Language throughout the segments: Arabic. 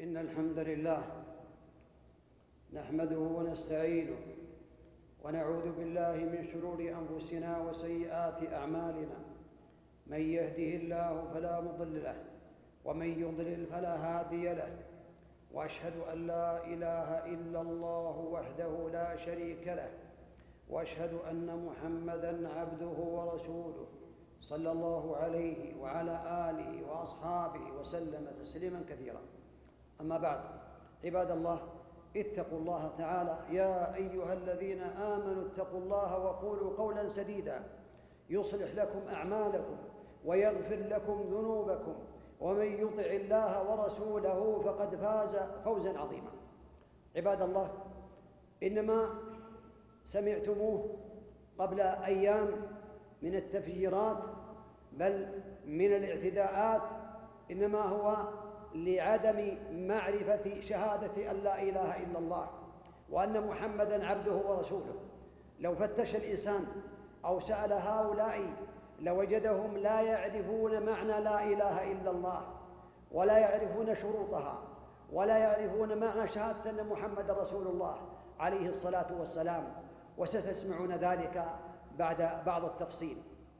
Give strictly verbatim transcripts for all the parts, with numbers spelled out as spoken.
إن الحمد لله نحمده ونستعينه ونعوذ بالله من شرور أنفسنا وسيئات أعمالنا. من يهده الله فلا مضل له ومن يضلل فلا هادي له، وأشهد أن لا إله إلا الله وحده لا شريك له، وأشهد أن محمدًا عبده ورسوله صلى الله عليه وعلى آله وأصحابه وسلم تسليمًا كثيرا. أما بعد، عباد الله، اتقوا الله تعالى يا أيها الذين آمنوا اتقوا الله وقولوا قولا سديدا يصلح لكم أعمالكم ويغفر لكم ذنوبكم، ومن يطع الله ورسوله فقد فاز فوزا عظيما. عباد الله، إنما سمعتموه قبل أيام من التفجيرات بل من الاعتداءات إنما هو لعدم معرفة شهادة أن لا إله إلا الله وأن محمدًا عبده ورسوله. لو فتش الإنسان أو سأل هؤلاء لوجدهم لا يعرفون معنى لا إله إلا الله، ولا يعرفون شروطها، ولا يعرفون معنى شهادة أن محمد رسول الله عليه الصلاة والسلام، وستسمعون ذلك بعد بعض التفصيل.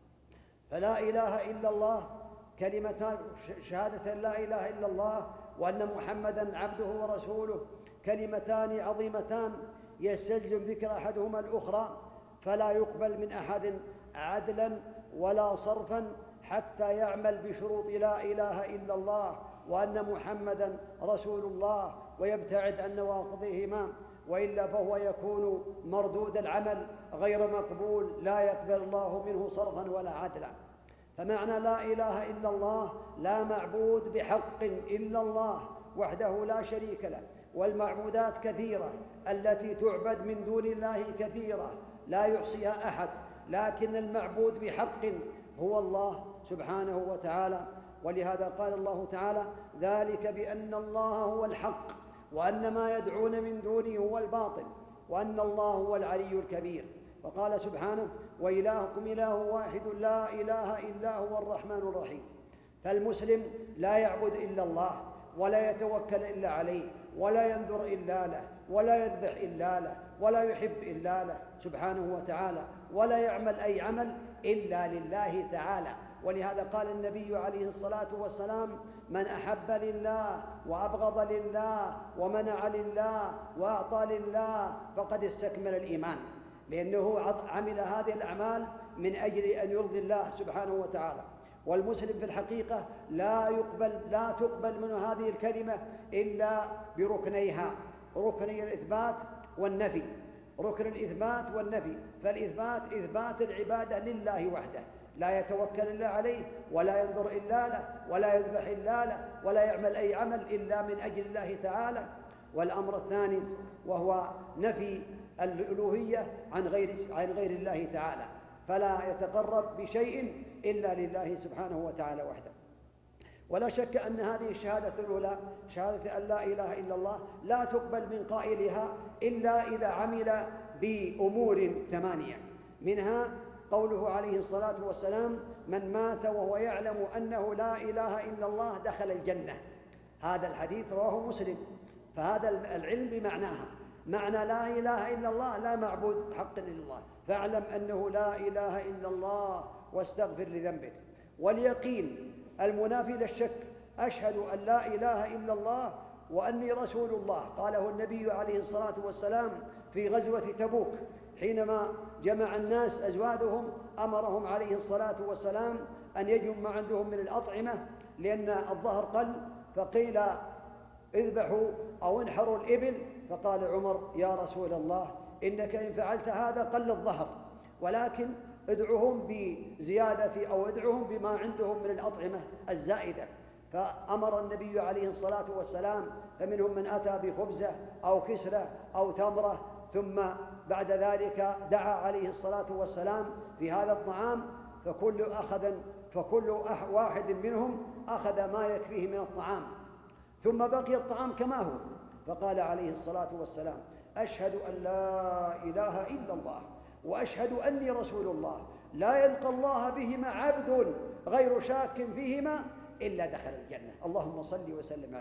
فلا إله إلا الله كلمتان، شهادة لا إله إلا الله وأن محمدًا عبده ورسوله، كلمتان عظيمتان يستلزم ذكر أحدهما الأخرى، فلا يقبل من أحد عدلا ولا صرفا حتى يعمل بشروط لا إله إلا الله وأن محمدًا رسول الله ويبتعد عن نواقضهما، وإلا فهو يكون مردود العمل غير مقبول لا يقبل الله منه صرفا ولا عدلا. فمعنى لا إله إلا الله لا معبود بحق إلا الله وحده لا شريك له، والمعبودات كثيرة التي تعبد من دون الله كثيرة لا يحصيها أحد، لكن المعبود بحق هو الله سبحانه وتعالى. ولهذا قال الله تعالى: ذلك بأن الله هو الحق وأن ما يدعون من دونه هو الباطل وأن الله هو العلي الكبير. وقال سبحانه: وإلهكم إله واحد لا إله إلا هو الرحمن الرحيم. فالمسلم لا يعبد إلا الله ولا يتوكل إلا عليه ولا ينذر إلا له ولا يذبح إلا له ولا يحب إلا له سبحانه وتعالى، ولا يعمل أي عمل إلا لله تعالى. ولهذا قال النبي عليه الصلاة والسلام: من أحب لله وأبغض لله ومنع لله وأعطى لله فقد استكمل الإيمان، لأنه عمل هذه الأعمال من أجل أن يرضي الله سبحانه وتعالى. والمسلم في الحقيقة لا يقبل لا تقبل من هذه الكلمة إلا بركنيها، ركني الإثبات والنفي. ركن الإثبات والنفي، فالإثبات إثبات العبادة لله وحده، لا يتوكل إلا عليه ولا ينظر إلا له ولا يذبح إلا له ولا يعمل أي عمل إلا من أجل الله تعالى. والأمر الثاني وهو نفي الألوهية عن غير عن غير الله تعالى، فلا يتقرب بشيء إلا لله سبحانه وتعالى وحده. ولا شك أن هذه الشهادة الأولى، شهادة أن لا إله إلا الله، لا تقبل من قائلها إلا إذا عمل بأمور ثمانية، منها قوله عليه الصلاة والسلام: من مات وهو يعلم أنه لا إله إلا الله دخل الجنة. هذا الحديث رواه مسلم. فهذا العلم بمعناها، معنى لا إله إلا الله لا معبود بحق إلا الله، فاعلم أنه لا إله إلا الله واستغفر لذنبك. واليقين المنافي للشك: أشهد أن لا إله إلا الله وأني رسول الله. قاله النبي عليه الصلاة والسلام في غزوة تبوك حينما جمع الناس أزوادهم، أمرهم عليه الصلاة والسلام أن يجمعوا ما عندهم من الأطعمة لأن الظهر قل، فقيل: اذبحوا أو انحروا الإبل. فقال عمر: يا رسول الله، إنك إن فعلت هذا قل الظهر، ولكن ادعوهم بزيادة أو ادعوهم بما عندهم من الأطعمة الزائدة. فأمر النبي عليه الصلاة والسلام، فمنهم من أتى بخبزة أو كسرة أو تمرة، ثم بعد ذلك دعا عليه الصلاة والسلام في هذا الطعام، فكل أخذ فكل واحد منهم أخذ ما يكفيه من الطعام، ثم بقي الطعام كما هو. فقال عليه الصلاة والسلام: أشهد أن لا إله إلا الله وأشهد أني رسول الله، لا يلقى الله بهما عبد غير شاك فيهما إلا دخل الجنة. اللهم صل وسلم عليه.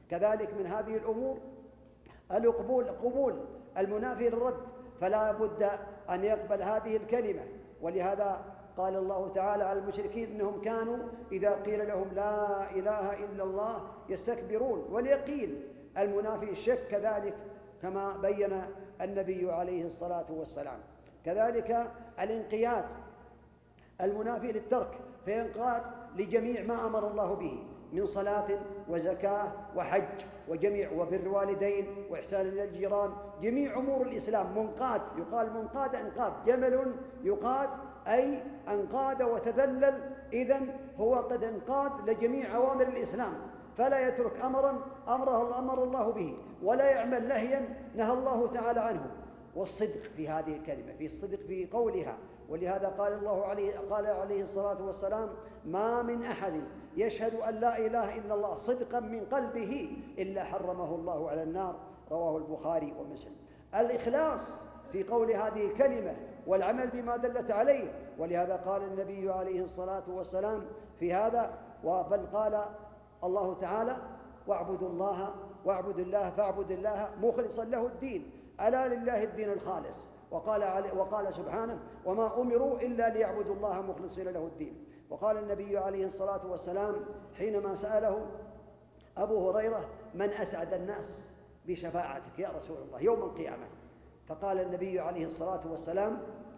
كذلك من هذه الأمور القبول قبول المنافي للرد، فلا بد أن يقبل هذه الكلمة. ولهذا قال الله تعالى على المشركين إنهم كانوا إذا قيل لهم لا إله إلا الله يستكبرون. واليقين المنافي الشك كذلك كما بين النبي عليه الصلاة والسلام. كذلك الانقياد المنافي للترك، فينقاد لجميع ما أمر الله به من صلاة وزكاة وحج وجميع وبر الوالدين وإحسان إلى الجيران، جميع أمور الإسلام منقاد. يقال منقاد انقاد، جمل يقاد أي انقاد وتذلل، إذن هو قد انقاد لجميع أوامر الإسلام، فلا يترك أمرا أمره أمر الله به، ولا يعمل نهيا نهى الله تعالى عنه. والصدق في هذه الكلمة، في الصدق في قولها. ولهذا قال الله عليه قال عليه الصلاة والسلام: ما من أحد يشهد أن لا إله إلا الله صدقا من قلبه إلا حرمه الله على النار، رواه البخاري ومسلم. الإخلاص في قول هذه الكلمة والعمل بما دلت عليه. ولهذا قال النبي عليه الصلاة والسلام في هذا: بل قال الله تعالى: واعبدوا الله واعبد الله فاعبد الله مخلصا له الدين، ألا لله الدين الخالص. وقال, وقال سبحانه: وما أمروا إلا ليعبدوا الله مخلصين له الدين. وقال النبي عليه الصلاة والسلام حينما سأله أبو هريرة: من أسعد الناس بشفاعتك يا رسول الله يوم القيامة؟ فقال النبي عليه الصلاة والسلام: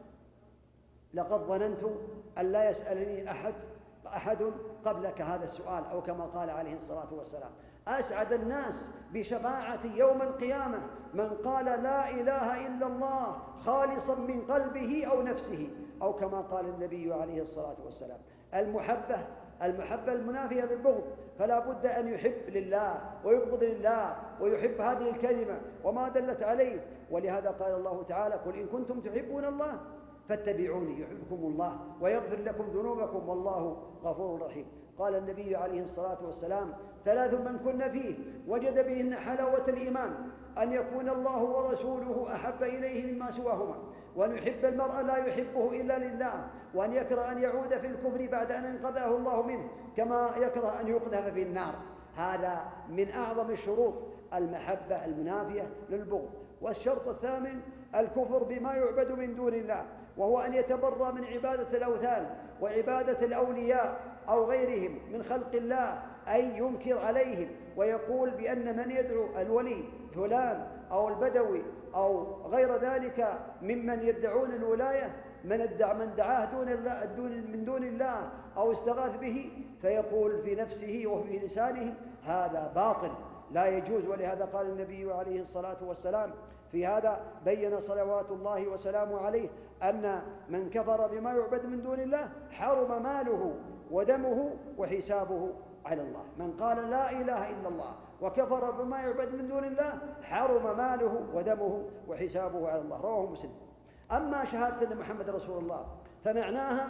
لقد ظننت أن لا يسألني أحد أحد قبلك هذا السؤال، أو كما قال عليه الصلاة والسلام: أسعد الناس بشفاعتي يوم القيامة من قال لا إله إلا الله خالصا من قلبه أو نفسه، أو كما قال النبي عليه الصلاة والسلام. المحبة المحبة المنافية للبغض، فلا بد أن يحب لله ويبغض لله ويحب هذه الكلمة وما دلت عليه. ولهذا قال الله تعالى: قل إن كنتم تحبون الله فاتبعوني يحبكم الله ويغفر لكم ذنوبكم والله غفور رحيم. قال النبي عليه الصلاة والسلام: ثلاث من كن فيه وجد بهن حلاوة الإيمان: أن يكون الله ورسوله أحب إليه مما سواهما، وأن يحب المرء لا يحبه إلا لله، وأن يكره أن يعود في الكفر بعد أن انقذه الله منه، كما يكره أن يقذف في النار. هذا من أعظم الشروط المحبة المنافية للبغض. والشرط الثامن الكفر بما يعبد من دون الله، وهو أن يتبرى من عبادة الأوثان وعبادة الأولياء أو غيرهم من خلق الله، أي ينكر عليهم ويقول بأن من يدعو الولي فلان أو البدوي أو غير ذلك ممن يدعون الولاية من ادعى من دعاه دون الله من دون الله أو استغاث به، فيقول في نفسه وفي لسانه: هذا باطل لا يجوز. ولهذا قال النبي عليه الصلاة والسلام في هذا بين صلوات الله وسلامه عليه أن من كفر بما يعبد من دون الله حرم ماله ودمه وحسابه على الله. من قال لا إله إلا الله وكفر بما يعبد من دون الله حرم ماله ودمه وحسابه على الله، رواه مسلم. أما شهادة أن محمد رسول الله فمعناها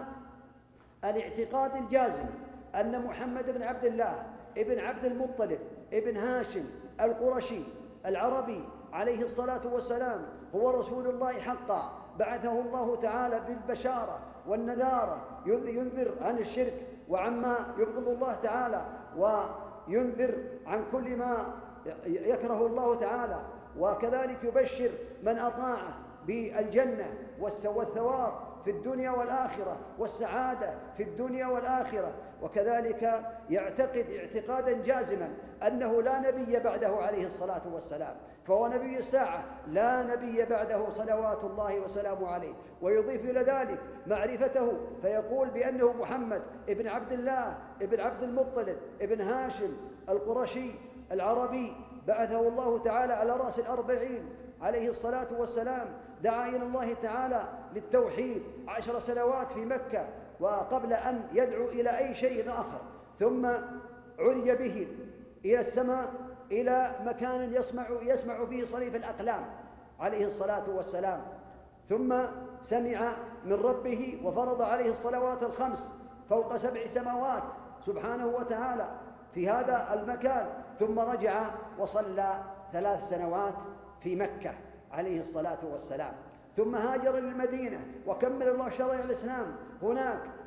الاعتقاد الجازم أن محمد بن عبد الله ابن عبد المطلب ابن هاشم القرشي العربي عليه الصلاة والسلام هو رسول الله حقا، بعثه الله تعالى بالبشارة والنذارة، ينذر عن الشرك وعما يبغض الله تعالى، وينذر عن كل ما يكره الله تعالى، وكذلك يبشر من أطاعه بالجنة والثواب في الدنيا والآخرة والسعادة في الدنيا والآخرة. وكذلك يعتقد اعتقادا جازما أنه لا نبي بعده عليه الصلاة والسلام، فهو نبي الساعة لا نبي بعده صلوات الله وسلامه عليه. ويضيف إلى ذلك معرفته فيقول بأنه محمد ابن عبد الله ابن عبد المطلب ابن هاشم القرشي العربي، بعثه الله تعالى على رأس الأربعين عليه الصلاة والسلام، دعا إلى الله تعالى للتوحيد عشر سنوات في مكة وقبل أن يدعو إلى أي شيء آخر، ثم عرج به إلى السماء إلى مكان يسمع, يسمع فيه صريف الأقلام عليه الصلاة والسلام، ثم سمع من ربه وفرض عليه الصلوات الخمس فوق سبع سماوات سبحانه وتعالى في هذا المكان، ثم رجع وصلى ثلاث سنوات في مكة عليه الصلاة والسلام، ثم هاجر للمدينة وكمل الله شرع الإسلام هناك،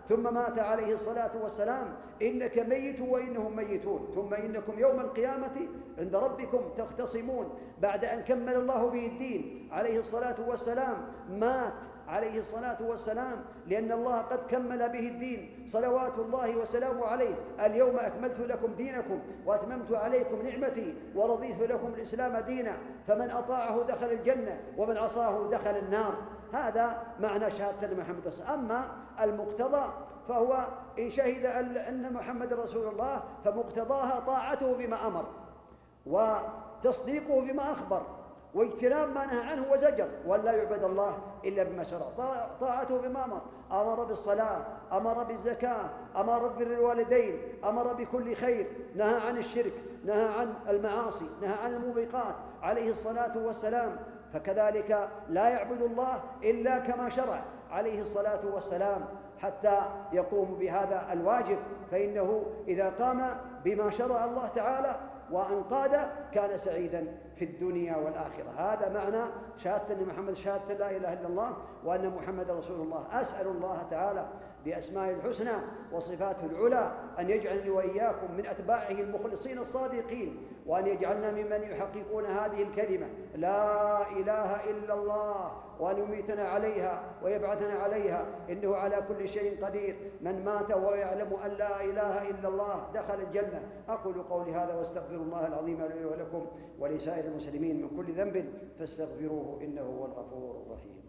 ثم مات عليه الصلاة والسلام: إنك ميت وإنهم ميتون، ثم إنكم يوم القيامة عند ربكم تختصمون. بعد أن كمل الله به الدين عليه الصلاة والسلام مات عليه الصلاة والسلام، لأن الله قد كمل به الدين صلوات الله وسلامه عليه: اليوم أكملت لكم دينكم وأتممت عليكم نعمتي ورضيت لكم الإسلام دينا، فمن أطاعه دخل الجنة ومن عصاه دخل النار. هذا معنى شهادة محمد رسول الله. أما المقتضى فهو إن شهد أن محمد رسول الله فمقتضاها طاعته بما أمر وتصديقه بما أخبر واجتناب ما نهى عنه وزجر، وأن لا يعبد الله إلا بما شرع. طاعته بما أمر: أمر بالصلاة، أمر بالزكاة، أمر ببر الوالدين، أمر بكل خير، نهى عن الشرك، نهى عن المعاصي، نهى عن الموبقات عليه الصلاة والسلام. فكذلك لا يعبد الله إلا كما شرع عليه الصلاة والسلام حتى يقوم بهذا الواجب، فإنه إذا قام بما شرع الله تعالى وأنقاد كان سعيدا في الدنيا والآخرة. هذا معنى شهادة أن محمد شهادة لا إله إلا الله وأن محمد رسول الله. أسأل الله تعالى بأسمائه الحسنى وصفاته العلى أن يجعلني وإياكم من أتباعه المخلصين الصادقين، وأن يجعلنا ممن يحققون هذه الكلمة لا إله إلا الله، وأن يميتنا عليها ويبعثنا عليها، إنه على كل شيء قدير. من مات ويعلم أن لا إله إلا الله دخل الجنة. أقول قولي هذا واستغفر الله العظيم لي ولكم ولسائر المسلمين من كل ذنب فاستغفروه إنه هو الغفور الرحيم.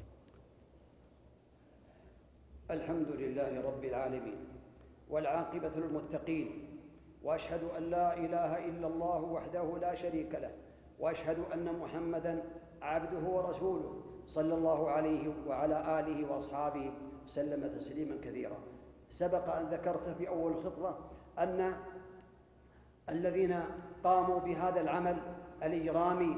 الحمد لله رب العالمين والعاقبة للمتقين، وأشهد أن لا إله إلا الله وحده لا شريك له، وأشهد أن محمدًا عبده ورسوله صلى الله عليه وعلى آله وأصحابه وسلم تسليما كثيرا. سبق أن ذكرت في أول خطبة أن الذين قاموا بهذا العمل الإجرامي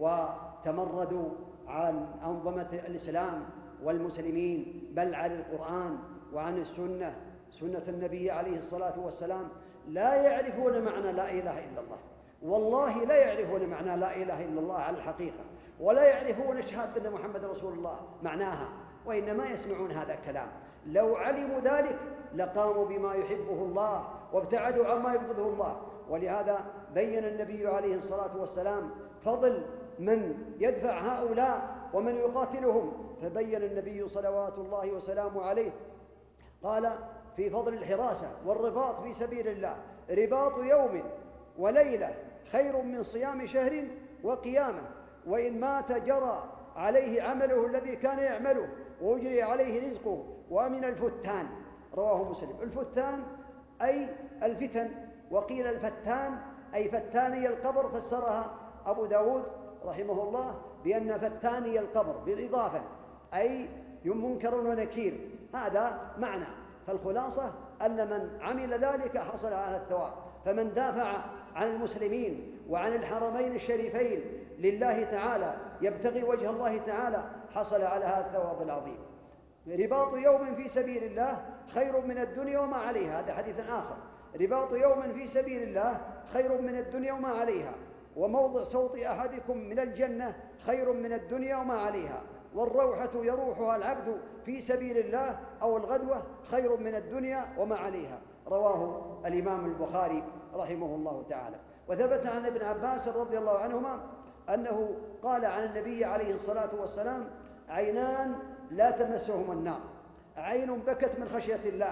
وتمردوا عن أنظمة الإسلام والمسلمين بل عن القرآن وعن السنة سنة النبي عليه الصلاة والسلام لا يعرفون معنى لا إله إلا الله. والله لا يعرفون معنى لا إله إلا الله على الحقيقة، ولا يعرفون شهادة أن محمد رسول الله معناها، وإنما يسمعون هذا الكلام. لو علموا ذلك لقاموا بما يحبه الله وابتعدوا عما يبغضه الله. ولهذا بين النبي عليه الصلاة والسلام فضل من يدفع هؤلاء ومن يقاتلهم، فبين النبي صلوات الله وسلامه عليه قال في فضل الحراسة والرباط في سبيل الله: رباط يوم وليلة خير من صيام شهر وقيامة، وإن مات جرى عليه عمله الذي كان يعمله ويجري عليه رزقه ومن الفتان. رواه مسلم. الفتان أي الفتن، وقيل الفتان أي فتاني القبر، فسرها أبو داود رحمه الله بأن فتاني القبر بالإضافة أي منكر ونكير. هذا معنى. فالخلاصة أن من عمل ذلك حصل على الثواب. فمن دافع عن المسلمين وعن الحرمين الشريفين لله تعالى يبتغي وجه الله تعالى حصل على هذا الثواب العظيم. رباط يوم في سبيل الله خير من الدنيا وما عليها. هذا حديث آخر: رباط يوم في سبيل الله خير من الدنيا وما عليها، وموضع صوت أحدكم من الجنة خير من الدنيا وما عليها، والروحة يروحها العبد في سبيل الله أو الغدوة خير من الدنيا وما عليها. رواه الإمام البخاري رحمه الله تعالى. وثبت عن ابن عباس رضي الله عنهما أنه قال عن النبي عليه الصلاة والسلام: عينان لا تمسهما النار، عين بكت من خشية الله،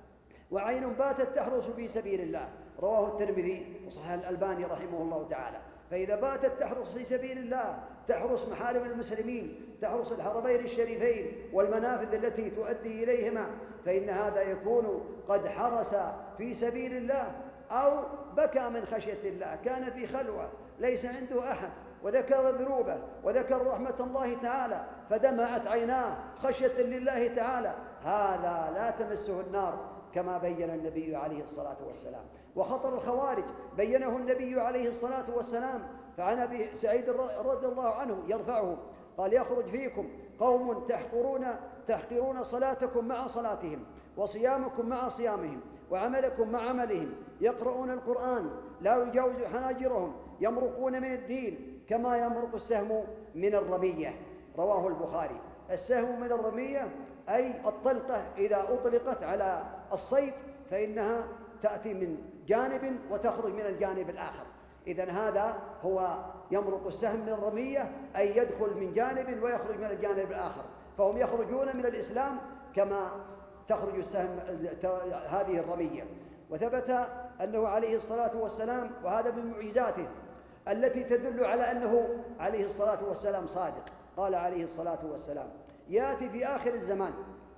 وعين باتت تحرس في سبيل الله. رواه الترمذي وصححه الألباني رحمه الله تعالى. فإذا باتت تحرس في سبيل الله تحرس محارم المسلمين، تحرس الحرمين الشريفين والمنافذ التي تؤدي إليهما، فإن هذا يكون قد حرس في سبيل الله أو بكى من خشية الله، كان في خلوة ليس عنده أحد وذكر ذنوبه وذكر رحمة الله تعالى فدمعت عيناه خشية لله تعالى، هذا لا تمسه النار كما بين النبي عليه الصلاة والسلام. وخطر الخوارج بينه النبي عليه الصلاة والسلام، فعن أبي سعيد رضي الله عنه يرفعه قال: يخرج فيكم قوم تحقرون تحقرون صلاتكم مع صلاتهم، وصيامكم مع صيامهم، وعملكم مع عملهم، يقرؤون القرآن لا يجاوز حناجرهم، يمرقون من الدين كما يمرق السهم من الرمية. رواه البخاري. السهم من الرمية أي الطلقة إذا أطلقت على الصيد فإنها تأتي من جانب وتخرج من الجانب الآخر. إذن هذا هو يمرق السهم من الرمية، أي يدخل من جانب ويخرج من الجانب الآخر، فهم يخرجون من الإسلام كما تخرج السهم هذه الرمية. وثبت أنه عليه الصلاة والسلام، وهذا من معجزاته التي تدل على أنه عليه الصلاة والسلام صادق، قال عليه الصلاة والسلام: يأتي في آخر الزمان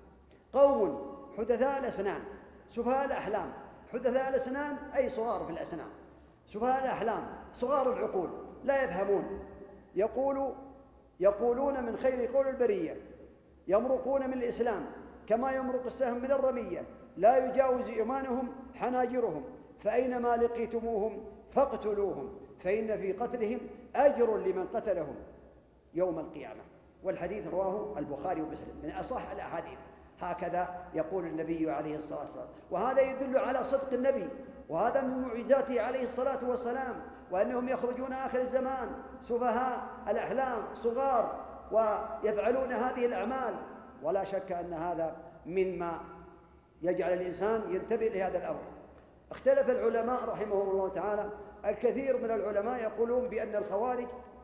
قوم حدثاء الأسنان سفهاء الأحلام. حدثاء الأسنان أي صغار في الأسنان، سفهاء الأحلام صغار العقول لا يفهمون، يقول يقولون من خير قول البرية، يمرقون من الإسلام كما يمرق السهم من الرمية، لا يجاوز إيمانهم حناجرهم، فأينما لقيتموهم فاقتلوهم، فإن في قتلهم أجر لمن قتلهم يوم القيامة. والحديث رواه البخاري ومسلم من أصح الأحاديث. هكذا يقول النبي عليه الصلاة والسلام، وهذا يدل على صدق النبي، وهذا من معجزاته عليه الصلاة والسلام، وأنهم يخرجون آخر الزمان سفهاء الأحلام صغار ويفعلون هذه الأعمال. ولا شك أن هذا مما يجعل الإنسان ينتبه لهذا الأمر. اختلف العلماء رحمهم الله تعالى، الكثير من العلماء يقولون بأن الخوارج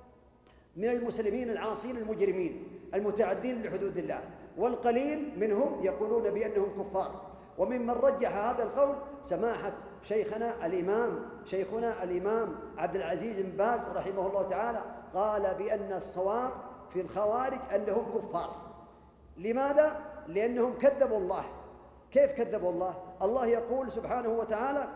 من المسلمين العاصين المجرمين المتعدين لحدود الله، والقليل منهم يقولون بأنهم كفار. وممن رجح هذا القول سماحة شيخنا الإمام شيخنا الإمام عبد العزيز بن باز رحمه الله تعالى، قال بأن الصواب في الخوارج أنهم كفار. لماذا؟ لأنهم كذبوا الله. كيف كذبوا الله؟ الله يقول سبحانه وتعالى: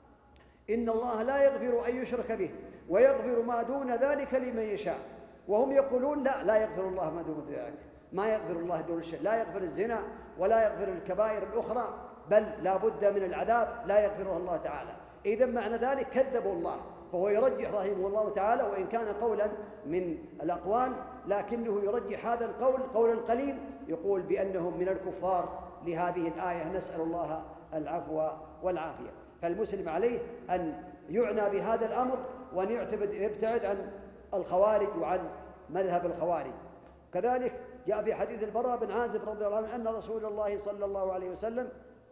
إن الله لا يغفر أن يشرك به ويغفر ما دون ذلك لمن يشاء. وهم يقولون لا لا يغفر الله ما دون ذلك، ما يغفر الله دون الشرك، لا يغفر الزنا ولا يغفر الكبائر الأخرى، بل لا بد من العذاب لا يغفره الله تعالى. إذن معنى ذلك كذبوا الله. فهو يرجح رحمه الله تعالى، وإن كان قولا من الأقوال لكنه يرجح هذا القول قول القليل، يقول بأنهم من الكفار لهذه الآية، نسأل الله العفو والعافية. فالمسلم عليه أن يعنى بهذا الأمر وأن يبتعد عن الخوارج وعن مذهب الخوارج. كذلك جاء في حديث البراء بن عازب رضي الله عنه أن رسول الله صلى الله عليه وسلم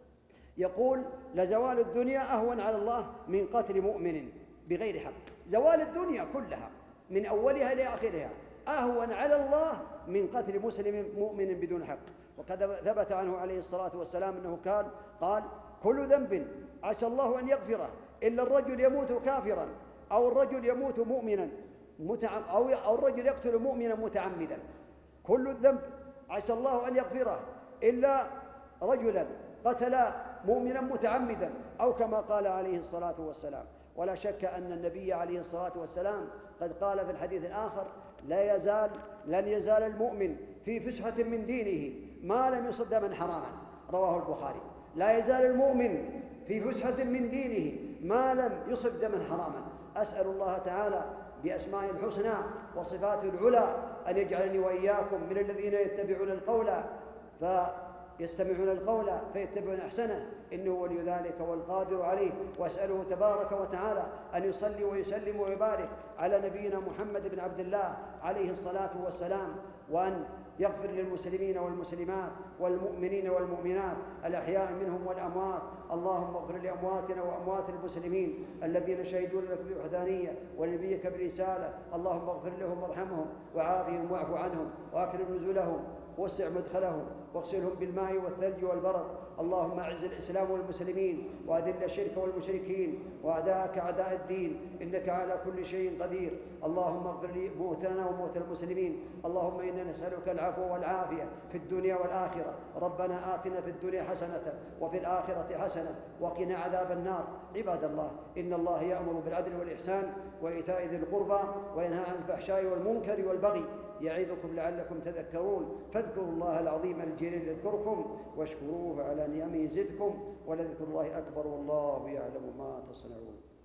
يقول: لزوال الدنيا أهون على الله من قتل مؤمن بغير حق. زوال الدنيا كلها من أولها إلى آخرها أهون على الله من قتل مسلم مؤمن بدون حق. وقد ثبت عنه عليه الصلاة والسلام أنه كان قال: كل ذنب عسى الله أن يغفره إلا الرجل يموت كافرا، أو الرجل يموت مؤمنا متعم أو أو الرجل يقتل مؤمنا متعمدا. كل الذنب عسى الله أن يغفره إلا رجلا قتل مؤمنا متعمدا، أو كما قال عليه الصلاة والسلام. ولا شك أن النبي عليه الصلاة والسلام قد قال في الحديث الآخر: لا يزال لن يزال المؤمن في فسحة من دينه ما لم يصد من حراما، رواه البخاري. لا يزال المؤمن في فسحة من دينه ما لم يصب دما حراما. أسأل الله تعالى بأسماء الحسنى وصفات العلى أن يجعلني وإياكم من الذين يتبعون القول فيستمعون القول فيتبعون أحسنه، إنه ولي ذلك والقادر عليه. وأسأله تبارك وتعالى أن يصلي ويسلم ويبارك على نبينا محمد بن عبد الله عليه الصلاة والسلام، وأن يغفر للمسلمين والمسلمات والمؤمنين والمؤمنات الأحياء منهم والأموات. اللهم اغفر لأمواتنا وأموات المسلمين الذين شهدوا لك بالوحدانية ولنبيك برسالة. اللهم اغفر لهم وارحمهم وعافهم واعف عنهم وأكرم نزلهم ووسع مدخلهم واغسلهم بالماء والثلج والبرد. اللهم أعز الإسلام والمسلمين وأذل الشرك والمشركين وأعداءك أعداء الدين، إنك على كل شيء قدير. اللهم اغفر لي موتنا وموتى المسلمين. اللهم إنا نسألك العفو والعافية في الدنيا والآخرة. ربنا آتنا في الدنيا حسنة وفي الآخرة حسنة وقنا عذاب النار. عباد الله، إن الله يأمر بالعدل والإحسان وإيتاء ذي القربى وينهى عن الفحشاء والمنكر والبغي، يعظكم لعلكم تذكرون. فاذكروا الله العظيم الجليل يذكركم واشكروه على نعمه يزدكم، ولذكر الله أكبر والله يعلم ما تصنعون.